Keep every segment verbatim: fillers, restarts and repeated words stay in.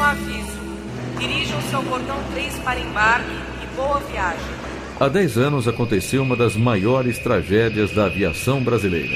aviso. Dirijam-se ao cordão três para embarque e boa viagem. Há dez anos aconteceu uma das maiores tragédias da aviação brasileira.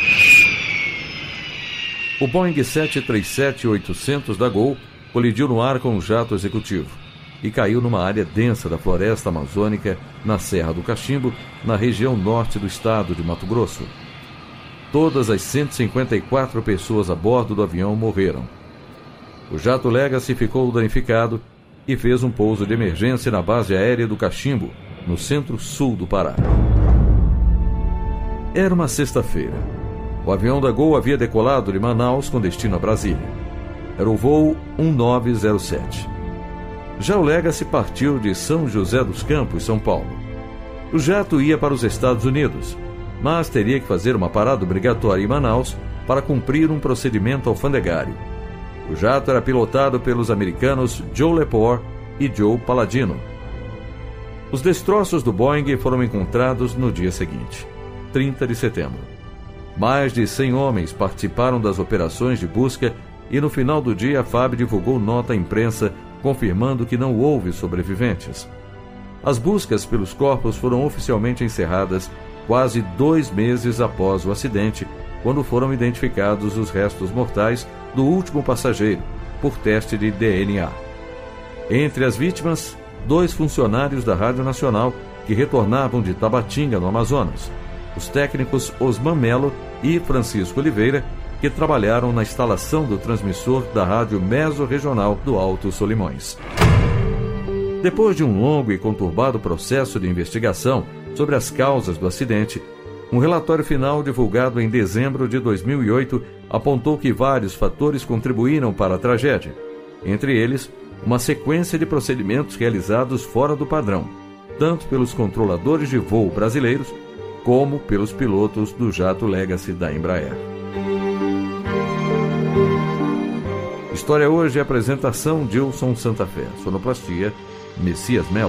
O Boeing sete três sete oitocentos da Gol colidiu no ar com um jato executivo e caiu numa área densa da floresta amazônica, na Serra do Cachimbo, na região norte do estado de Mato Grosso. Todas as cento e cinquenta e quatro pessoas a bordo do avião morreram. O jato Legacy ficou danificado e fez um pouso de emergência na base aérea do Cachimbo, no centro-sul do Pará. Era uma sexta-feira. O avião da Gol havia decolado de Manaus com destino a Brasília. Era o voo um nove zero sete. Já o Legacy partiu de São José dos Campos, São Paulo. O jato ia para os Estados Unidos, mas teria que fazer uma parada obrigatória em Manaus para cumprir um procedimento alfandegário. O jato era pilotado pelos americanos Joe Lepore e Joe Palladino. Os destroços do Boeing foram encontrados no dia seguinte, trinta de setembro. Mais de cem homens participaram das operações de busca e no final do dia a F A B divulgou nota à imprensa confirmando que não houve sobreviventes. As buscas pelos corpos foram oficialmente encerradas quase dois meses após o acidente, quando foram identificados os restos mortais do último passageiro, por teste de D N A. Entre as vítimas, dois funcionários da Rádio Nacional que retornavam de Tabatinga, no Amazonas, os técnicos Osman Melo e Francisco Oliveira, que trabalharam na instalação do transmissor da Rádio Mesorregional do Alto Solimões. Depois de um longo e conturbado processo de investigação sobre as causas do acidente, um relatório final divulgado em dezembro de dois mil e oito apontou que vários fatores contribuíram para a tragédia, entre eles, uma sequência de procedimentos realizados fora do padrão, tanto pelos controladores de voo brasileiros, como pelos pilotos do jato Legacy da Embraer. História hoje é apresentação de Dilson Santa Fé, sonoplastia Messias Melo.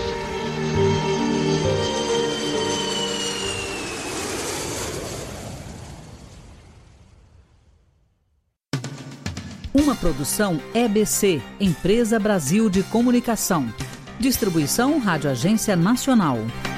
Uma produção E B C, Empresa Brasil de Comunicação. Distribuição Rádio Agência Nacional.